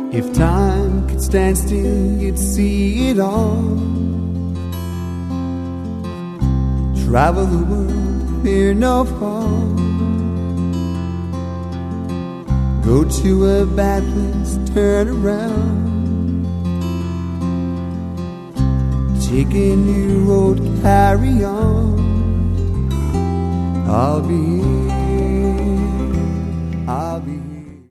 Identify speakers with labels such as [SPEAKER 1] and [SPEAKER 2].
[SPEAKER 1] If time could stand still, you'd see it all. Travel the world, fear no fall. Go to a bad place, turn around. Take a new road, carry on. I'll be